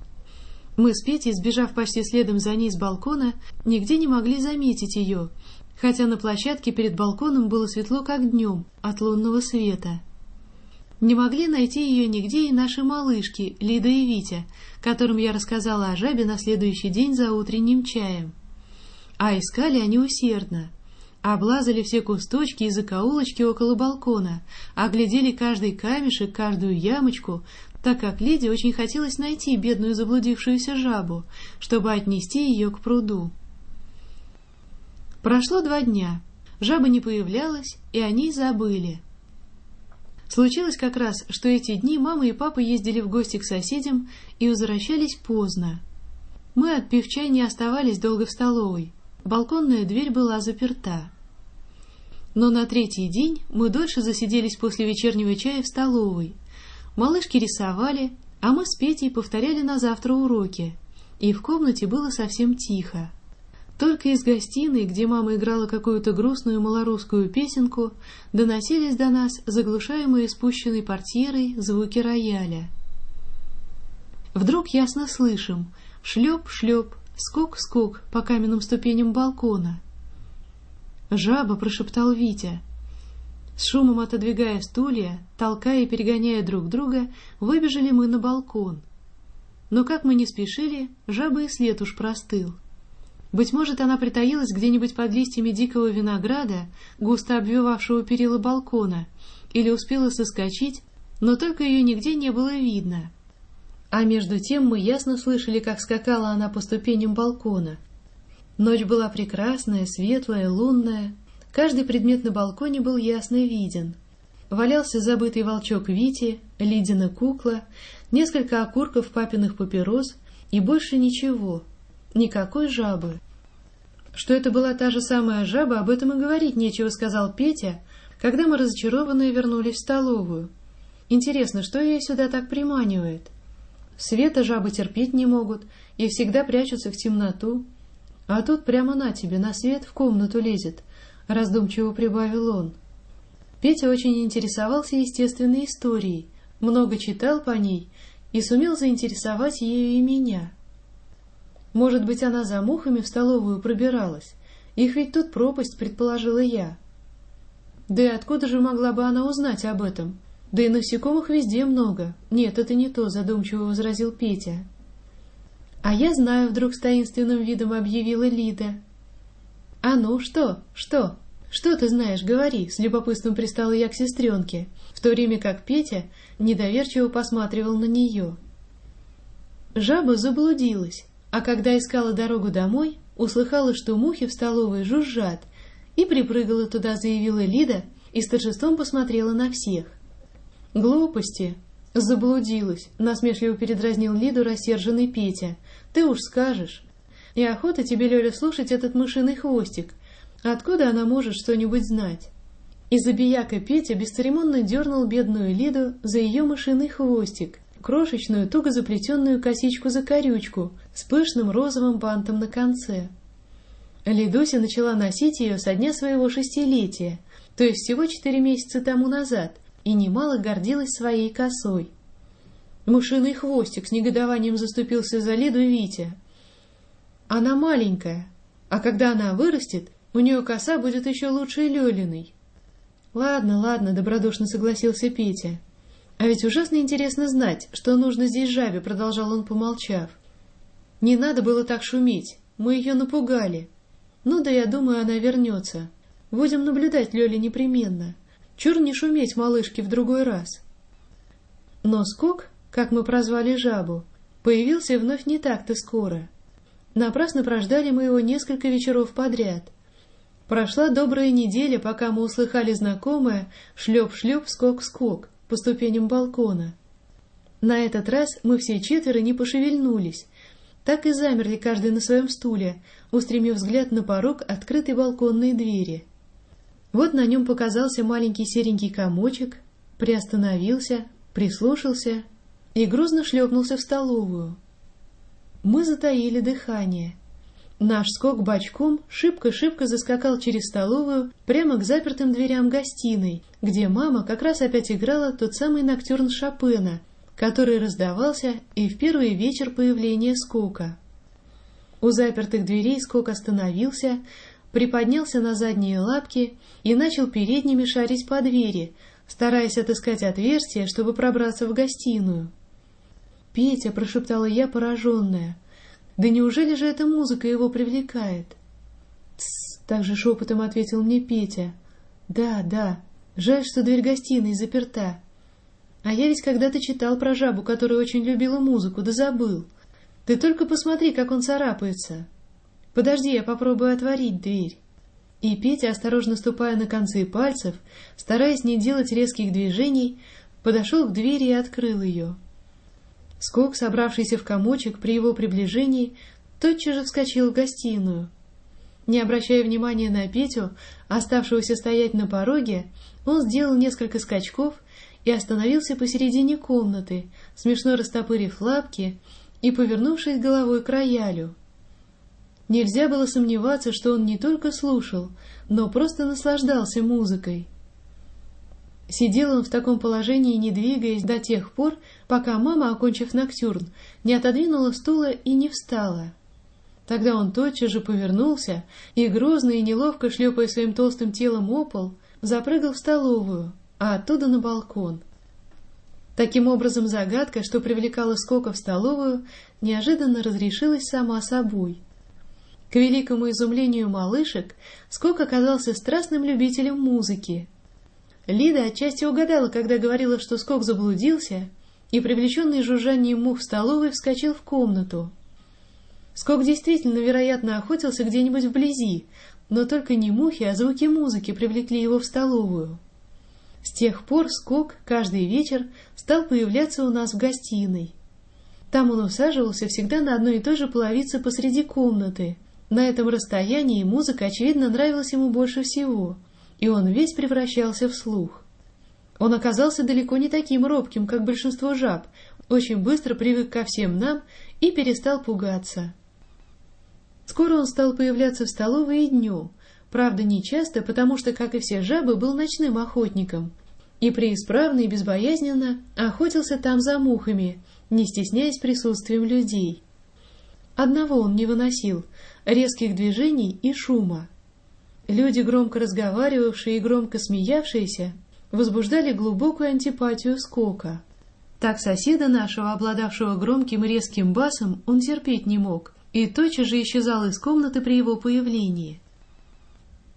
Мы с Петей, сбежав почти следом за ней с балкона, нигде не могли заметить ее, хотя на площадке перед балконом было светло, как днем, от лунного света. Не могли найти ее нигде и наши малышки, Лида и Витя, которым я рассказала о жабе на следующий день за утренним чаем. А искали они усердно. Облазали все кусточки и закоулочки около балкона, оглядели каждый камешек, каждую ямочку, так как Лиде очень хотелось найти бедную заблудившуюся жабу, чтобы отнести ее к пруду. Прошло 2 дня. Жаба не появлялась, и о ней забыли. Случилось как раз, что эти дни мама и папа ездили в гости к соседям и возвращались поздно. Мы, отпив чай, не оставались долго в столовой. Балконная дверь была заперта. Но на 3-й день мы дольше засиделись после вечернего чая в столовой. Малышки рисовали, а мы с Петей повторяли на завтра уроки, и в комнате было совсем тихо. Только из гостиной, где мама играла какую-то грустную малорусскую песенку, доносились до нас заглушаемые спущенной портьерой звуки рояля. Вдруг ясно слышим шлеп-шлеп, скок-скок по каменным ступеням балкона. «Жаба!» — прошептал Витя. С шумом отодвигая стулья, толкая и перегоняя друг друга, выбежали мы на балкон. Но как мы не спешили, жаба и след уж простыл. Быть может, она притаилась где-нибудь под листьями дикого винограда, густо обвивавшего перила балкона, или успела соскочить, но только ее нигде не было видно. А между тем мы ясно слышали, как скакала она по ступеням балкона. Ночь была прекрасная, светлая, лунная. Каждый предмет на балконе был ясно виден. Валялся забытый волчок Вити, Лидина кукла, несколько окурков папиных папирос и больше ничего. Никакой жабы. Что это была та же самая жаба, об этом и говорить нечего, сказал Петя, когда мы разочарованные вернулись в столовую. Интересно, что ее сюда так приманивает? Света жабы терпеть не могут и всегда прячутся в темноту. А тут прямо на тебе, на свет в комнату лезет, раздумчиво прибавил он. Петя очень интересовался естественной историей, много читал по ней и сумел заинтересовать ею и меня. Может быть, она за мухами в столовую пробиралась? Их ведь тут пропасть, предположила я. Да и откуда же могла бы она узнать об этом? Да и насекомых везде много. Нет, это не то, задумчиво возразил Петя. А я знаю, вдруг с таинственным видом объявила Лида. А ну, что? «Что ты знаешь, говори», — с любопытством пристала я к сестренке, в то время как Петя недоверчиво посматривал на нее. Жаба заблудилась, а когда искала дорогу домой, услыхала, что мухи в столовой жужжат, и припрыгала туда, заявила Лида, и с торжеством посмотрела на всех. «Глупости! Заблудилась!» — насмешливо передразнил Лиду рассерженный Петя. «Ты уж скажешь! И охота тебе, Лёля, слушать этот мышиный хвостик. Откуда она может что-нибудь знать?» И забияка Петя бесцеремонно дернул бедную Лиду за ее мышиный хвостик, крошечную, туго заплетенную косичку-закорючку с пышным розовым бантом на конце. Лидуся начала носить ее со дня своего 6-летия, то есть всего 4 месяца тому назад, и немало гордилась своей косой. «Мышиный хвостик!» — с негодованием заступился за Лиду Витя. «Она маленькая, а когда она вырастет, у нее коса будет еще лучше Лёлиной». «Ладно, ладно», — добродушно согласился Петя. «А ведь ужасно интересно знать, что нужно здесь жабе», — продолжал он, помолчав. «Не надо было так шуметь, мы ее напугали. Ну да я думаю, она вернется. Будем наблюдать Лёле непременно. Чур не шуметь, малышки, в другой раз». Но Скок, как мы прозвали жабу, появился вновь не так-то скоро. Напрасно прождали мы его несколько вечеров подряд. Прошла добрая неделя, пока мы услыхали знакомое «шлеп-шлеп, скок-скок» по ступеням балкона. На этот раз мы все 4 не пошевельнулись, так и замерли каждый на своем стуле, устремив взгляд на порог открытой балконной двери. Вот на нем показался маленький серенький комочек, приостановился, прислушался и грузно шлепнулся в столовую. Мы затаили дыхание. Наш Скок бочком шибко-шибко заскакал через столовую прямо к запертым дверям гостиной, где мама как раз опять играла тот самый ноктюрн Шопена, который раздавался и в первый вечер появления Скока. У запертых дверей Скок остановился, приподнялся на задние лапки и начал передними шарить по двери, стараясь отыскать отверстие, чтобы пробраться в гостиную. «Петя», — прошептала я, пораженная, — «да неужели же эта музыка его привлекает?» «Тссс», — также шепотом ответил мне Петя. «Да, да, жаль, что дверь гостиной заперта. А я ведь когда-то читал про жабу, которая очень любила музыку, да забыл. Ты только посмотри, как он царапается. Подожди, я попробую отворить дверь». И Петя, осторожно ступая на концы пальцев, стараясь не делать резких движений, подошел к двери и открыл ее. Скок, собравшийся в комочек при его приближении, тотчас же вскочил в гостиную. Не обращая внимания на Петю, оставшегося стоять на пороге, он сделал несколько скачков и остановился посередине комнаты, смешно растопырив лапки и повернувшись головой к роялю. Нельзя было сомневаться, что он не только слушал, но просто наслаждался музыкой. Сидел он в таком положении, не двигаясь до тех пор, пока мама, окончив ноктюрн, не отодвинула стула и не встала. Тогда он тотчас же повернулся и, грозно и неловко шлепая своим толстым телом о пол, запрыгал в столовую, а оттуда на балкон. Таким образом, загадка, что привлекала Скока в столовую, неожиданно разрешилась сама собой. К великому изумлению малышек, Скок оказался страстным любителем музыки. Лида отчасти угадала, когда говорила, что Скок заблудился, и, привлеченный жужжанием мух в столовой, вскочил в комнату. Скок действительно, вероятно, охотился где-нибудь вблизи, но только не мухи, а звуки музыки привлекли его в столовую. С тех пор Скок каждый вечер стал появляться у нас в гостиной. Там он усаживался всегда на одной и той же половице посреди комнаты. На этом расстоянии музыка, очевидно, нравилась ему больше всего, и он весь превращался в слух. Он оказался далеко не таким робким, как большинство жаб, очень быстро привык ко всем нам и перестал пугаться. Скоро он стал появляться в столовой и днем, правда, не часто, потому что, как и все жабы, был ночным охотником, и преисправно и безбоязненно охотился там за мухами, не стесняясь присутствием людей. Одного он не выносил — резких движений и шума. Люди, громко разговаривавшие и громко смеявшиеся, возбуждали глубокую антипатию Скока. Так соседа нашего, обладавшего громким и резким басом, он терпеть не мог и тотчас же исчезал из комнаты при его появлении.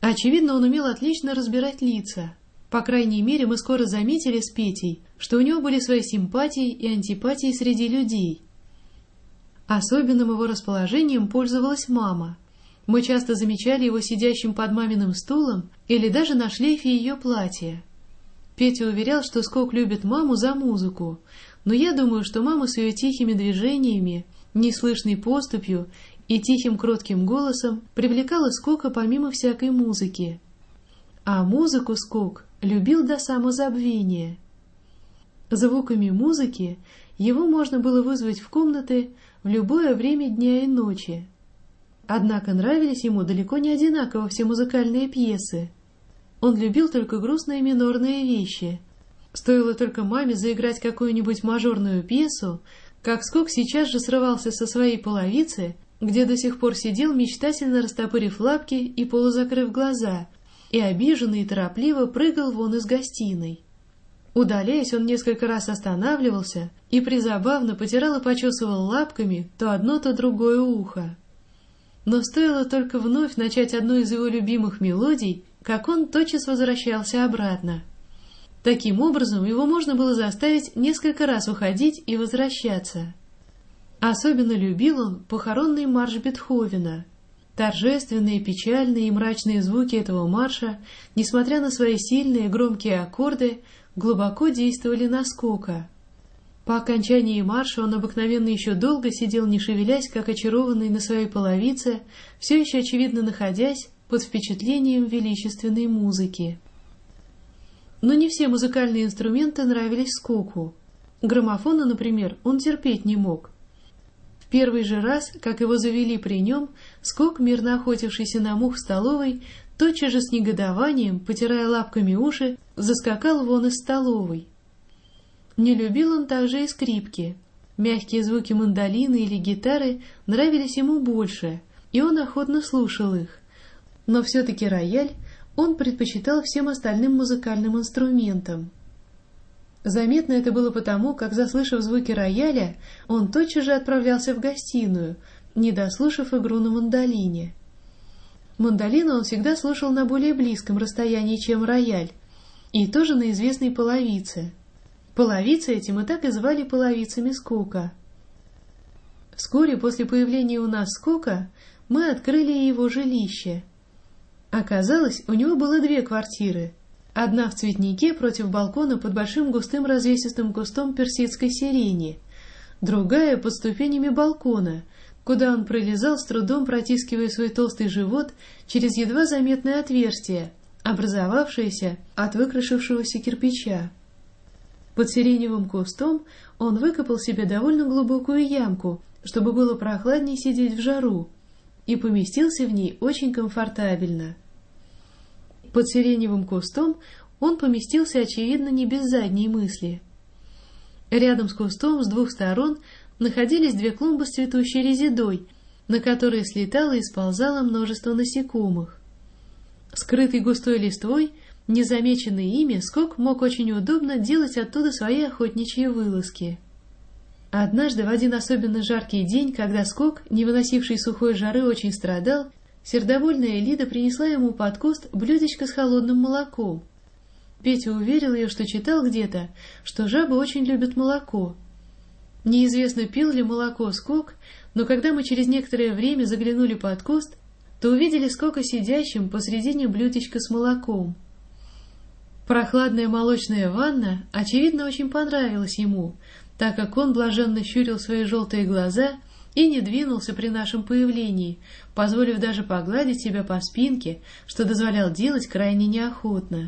Очевидно, он умел отлично разбирать лица. По крайней мере, мы скоро заметили с Петей, что у него были свои симпатии и антипатии среди людей. Особенным его расположением пользовалась мама. Мы часто замечали его сидящим под маминым стулом или даже на шлейфе ее платья. Петя уверял, что Скок любит маму за музыку, но я думаю, что мама с ее тихими движениями, неслышной поступью и тихим кротким голосом привлекала Скока помимо всякой музыки. А музыку Скок любил до самозабвения. Звуками музыки его можно было вызвать в комнаты в любое время дня и ночи. Однако нравились ему далеко не одинаково все музыкальные пьесы. Он любил только грустные минорные вещи. Стоило только маме заиграть какую-нибудь мажорную пьесу, как Скок сейчас же срывался со своей половицы, где до сих пор сидел, мечтательно растопырив лапки и полузакрыв глаза, и обиженно и торопливо прыгал вон из гостиной. Удаляясь, он несколько раз останавливался и призабавно потирал и почесывал лапками то одно, то другое ухо. Но стоило только вновь начать одну из его любимых мелодий, как он тотчас возвращался обратно. Таким образом, его можно было заставить несколько раз уходить и возвращаться. Особенно любил он похоронный марш Бетховена. Торжественные, печальные и мрачные звуки этого марша, несмотря на свои сильные громкие аккорды, глубоко действовали на Скока. По окончании марша он обыкновенно еще долго сидел, не шевелясь, как очарованный на своей половице, все еще очевидно находясь под впечатлением величественной музыки. Но не все музыкальные инструменты нравились Скоку. Граммофона, например, он терпеть не мог. В первый же раз, как его завели при нем, Скок, мирно охотившийся на мух в столовой, тотчас же с негодованием, потирая лапками уши, заскакал вон из столовой. Не любил он также и скрипки. Мягкие звуки мандолины или гитары нравились ему больше, и он охотно слушал их. Но все-таки рояль он предпочитал всем остальным музыкальным инструментам. Заметно это было потому, как, заслышав звуки рояля, он тотчас же отправлялся в гостиную, не дослушав игру на мандолине. Мандолину он всегда слушал на более близком расстоянии, чем рояль, и тоже на известной половице. Половицы эти мы так и звали половицами Скока. Вскоре после появления у нас Скока мы открыли его жилище. Оказалось, у него было две квартиры. Одна в цветнике против балкона под большим густым развесистым кустом персидской сирени, другая под ступенями балкона, куда он пролезал с трудом, протискивая свой толстый живот через едва заметное отверстие, образовавшееся от выкрашившегося кирпича. Под сиреневым кустом он выкопал себе довольно глубокую ямку, чтобы было прохладнее сидеть в жару, и поместился в ней очень комфортабельно. Под сиреневым кустом он поместился, очевидно, не без задней мысли. Рядом с кустом с двух сторон находились две клумбы с цветущей резидой, на которые слетало и сползало множество насекомых. Скрытый густой листвой, незамеченный ими, Скок мог очень удобно делать оттуда свои охотничьи вылазки. Однажды, в один особенно жаркий день, когда Скок, не выносивший сухой жары, очень страдал, сердобольная Лида принесла ему под куст блюдечко с холодным молоком. Петя уверил ее, что читал где-то, что жабы очень любят молоко. Неизвестно, пил ли молоко Скок, но когда мы через некоторое время заглянули под куст, то увидели Скока сидящим посредине блюдечка с молоком. Прохладная молочная ванна, очевидно, очень понравилась ему, так как он блаженно щурил свои желтые глаза и не двинулся при нашем появлении, позволив даже погладить себя по спинке, что дозволял делать крайне неохотно.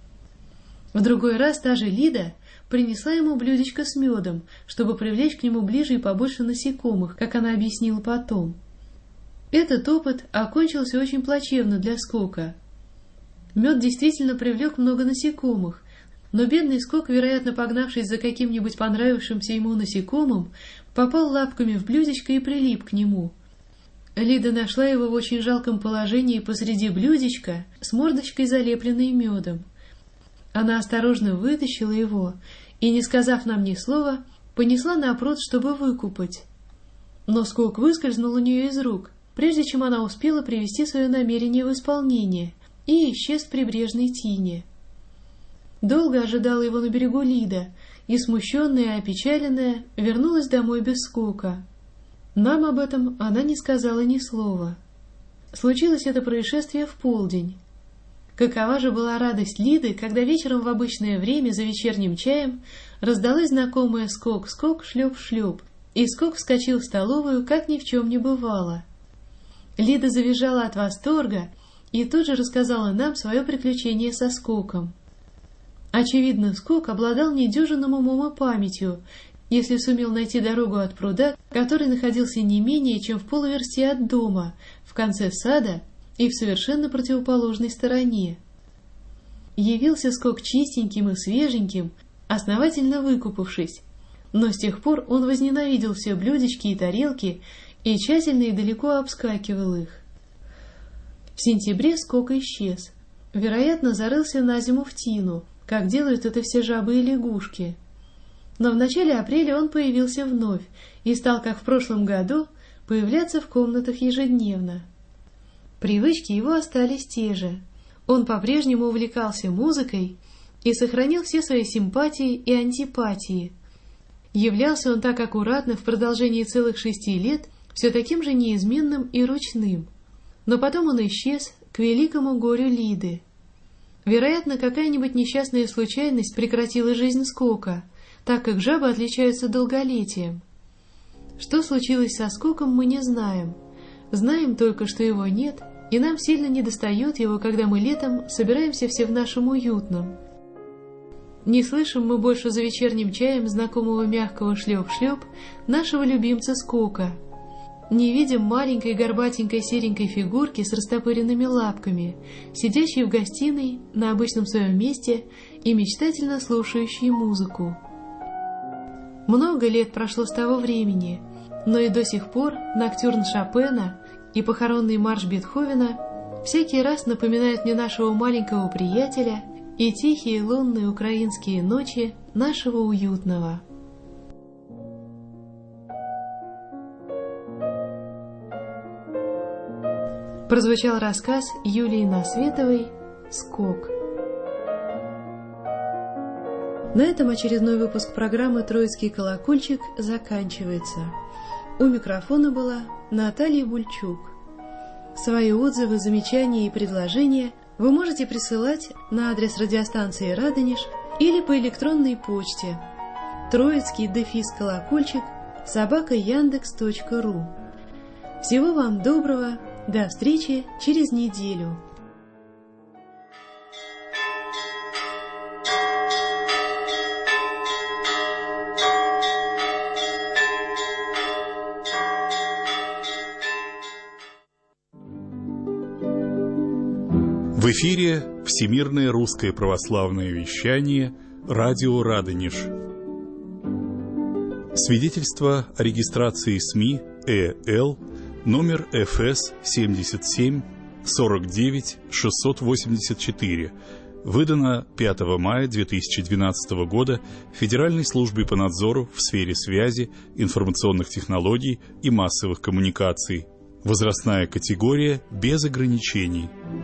В другой раз та же Лида принесла ему блюдечко с медом, чтобы привлечь к нему ближе и побольше насекомых, как она объяснила потом. Этот опыт окончился очень плачевно для Скока. Мед действительно привлек много насекомых, но бедный Скок, вероятно, погнавшись за каким-нибудь понравившимся ему насекомым, попал лапками в блюдечко и прилип к нему. Лида нашла его в очень жалком положении посреди блюдечка с мордочкой, залепленной медом. Она осторожно вытащила его и, не сказав нам ни слова, понесла на пруд, чтобы выкупать. Но Скок выскользнул у нее из рук, прежде чем она успела привести свое намерение в исполнение, и исчез в прибрежной тине. Долго ожидала его на берегу Лида, и, смущенная и опечаленная, вернулась домой без Скока. Нам об этом она не сказала ни слова. Случилось это происшествие в полдень. Какова же была радость Лиды, когда вечером в обычное время за вечерним чаем раздалось знакомое скок-скок, шлеп-шлеп, и Скок вскочил в столовую, как ни в чем не бывало. Лида завизжала от восторга и тут же рассказала нам свое приключение со Скоком. Очевидно, Скок обладал недюжинным умом и памятью, если сумел найти дорогу от пруда, который находился не менее чем в полуверсте от дома, в конце сада и в совершенно противоположной стороне. Явился Скок чистеньким и свеженьким, основательно выкупавшись, но с тех пор он возненавидел все блюдечки и тарелки и тщательно и далеко обскакивал их. В сентябре Скок исчез, вероятно, зарылся на зиму в тину, как делают это все жабы и лягушки. Но в начале апреля он появился вновь и стал, как в прошлом году, появляться в комнатах ежедневно. Привычки его остались те же. Он по-прежнему увлекался музыкой и сохранил все свои симпатии и антипатии. Являлся он так аккуратно в продолжении целых 6 лет, все таким же неизменным и ручным. Но потом он исчез к великому горю Лиды. Вероятно, какая-нибудь несчастная случайность прекратила жизнь Скока, так как жабы отличаются долголетием. Что случилось со Скоком, мы не знаем. Знаем только, что его нет, и нам сильно недостает его, когда мы летом собираемся все в нашем уютном. Не слышим мы больше за вечерним чаем знакомого мягкого шлеп-шлеп нашего любимца Скока. Не видим маленькой горбатенькой серенькой фигурки с растопыренными лапками, сидящей в гостиной на обычном своем месте и мечтательно слушающей музыку. Много лет прошло с того времени, но и до сих пор ноктюрн Шопена и похоронный марш Бетховена всякий раз напоминают мне нашего маленького приятеля и тихие лунные украинские ночи нашего уютного. Прозвучал рассказ Юлии Насветовой «Скок». На этом очередной выпуск программы «Троицкий колокольчик» заканчивается. У микрофона была Наталья Бульчук. Свои отзывы, замечания и предложения вы можете присылать на адрес радиостанции «Радонеж» или по электронной почте troицкий-колокольчик@yandex.ru. Всего вам доброго! До встречи через неделю. В эфире Всемирное русское православное вещание «Радио Радонеж». Свидетельство о регистрации СМИ ЭЛ номер ФС 77 49 684, выдано 5 мая 2012 года Федеральной службой по надзору в сфере связи, информационных технологий и массовых коммуникаций. Возрастная категория без ограничений.